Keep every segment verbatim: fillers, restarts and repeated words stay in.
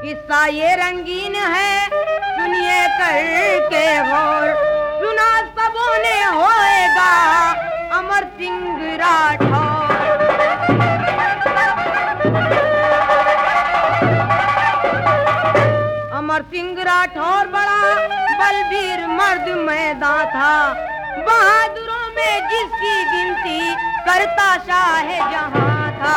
किस्सा ये रंगीन है, सुनिए करके गौर, सुना सबों ने होएगा अमर सिंह राठौर। अमर सिंह राठौर बड़ा बलबीर मर्द मैदान था, बहादुरों में जिसकी गिनती करता शाह जहां था।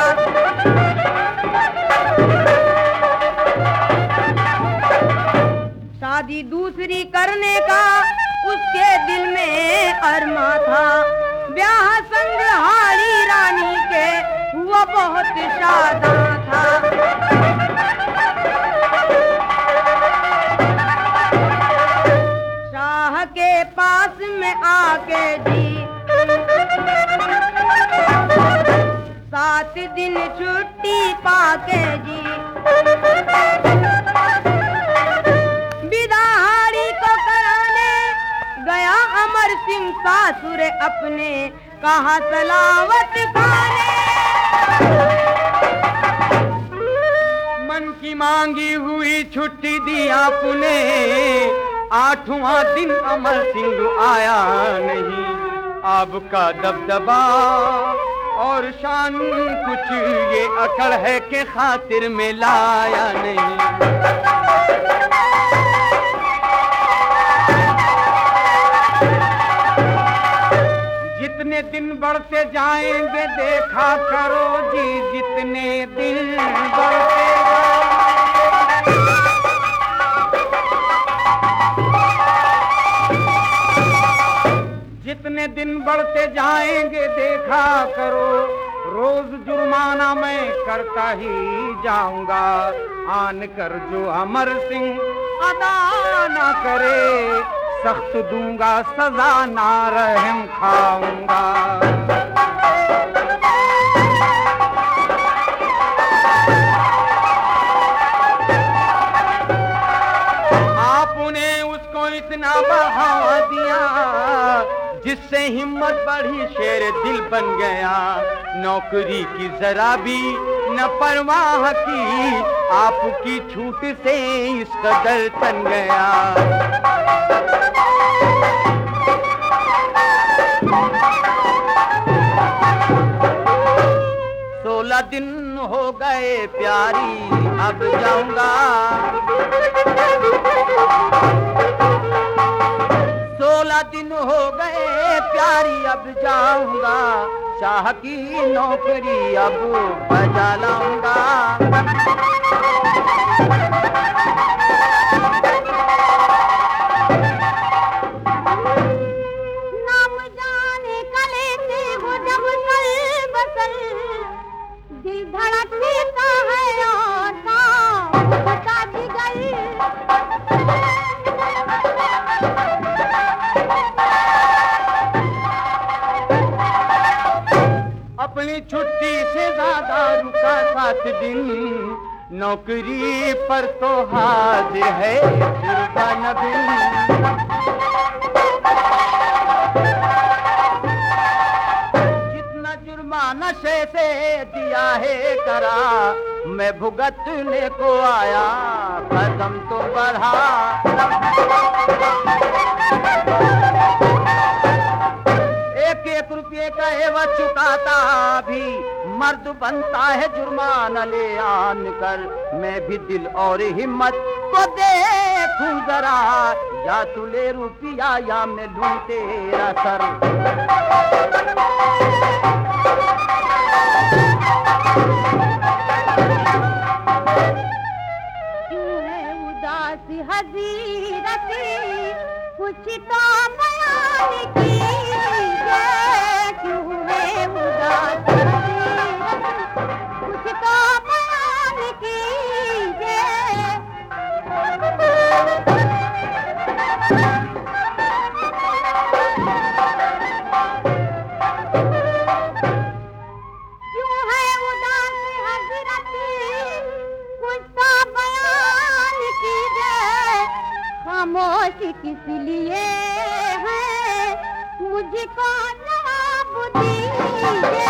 शादी दूसरी करने का उसके दिल में अरमा था, ब्याह संग्रहारी रानी के वो बहुत शादा था। शाह के पास में आके जी सात दिन छुट्टी पाके जी, बिदाहारी को कराने गया अमर सिंह सासुर अपने, कहा सलावत खाने। मन की मांगी हुई छुट्टी दी आपने, आठवां दिन अमर सिंह आया नहीं। आपका दबदबा और शान कुछ ये अकड़ है कि खातिर में लाया नहीं। जितने दिन बढ़ते जाएंगे देखा करो जी, जितने दिन बढ़ते जितने दिन बढ़ते जाएंगे देखा करो, रोज जुर्माना मैं करता ही जाऊंगा। आन कर जो अमर सिंह अदा ना करे, सख्त दूंगा सजा ना रहम खाऊंगा। आपने उसको इतना बढ़ावा दिया जिससे हिम्मत बढ़ी, शेर दिल बन गया। नौकरी की जरा भी न परवाह की, आपकी छूट से इस कदर तन गया। सोलह दिन हो गए प्यारी अब जाऊंगा, सोलह दिन हो गए प्यारी अब जाऊंगा। शाह की नौकरी अब बजा लाऊंगा। नाम जाने कले से हो जब कल बसल, दिल धड़कता है और का जिगर। अपनी छुट्टी से ज्यादा रुका सात दिन, नौकरी पर तो हाजिर है जुर्माना बिल। जितना जुर्माना शे से दिया है करा, मैं भुगतने को आया कदम तो बढ़ा। एक एक रुपये का एवज चुकाता भी मर्द बनता है जुर्माना ले आन कर। मैं भी दिल और हिम्मत को देखूं जरा, या तू ले रुपया या मैं लूं तेरा सर। क्यों है उदास हजीरती, कुछ तो बयान कीजिए। क्यों है उदास हजीरती, कुछ तो बयान कीजिए। क्यों है उदास हजीरती, कुछ तो बयान कीजिए। खामोशी किस लिए है, मुझको जवाब दीजिए।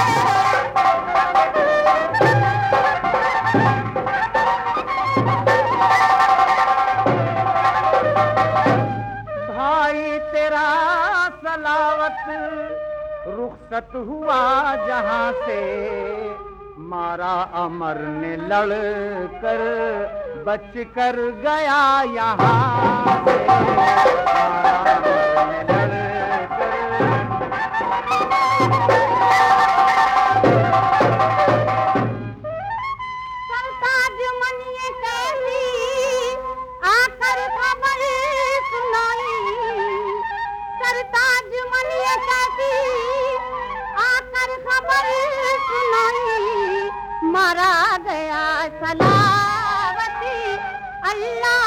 फुर्सत हुआ जहां से, मारा अमर ने लड़ कर, बच कर गया यहाँ से। मारा अमर ने लड़ कर। सरताज मनिए कैसी आकर खबर सुनाई, सरताज मनिए कैसी आकर खबर सुनाई, मारा गया सलावती अल्लाह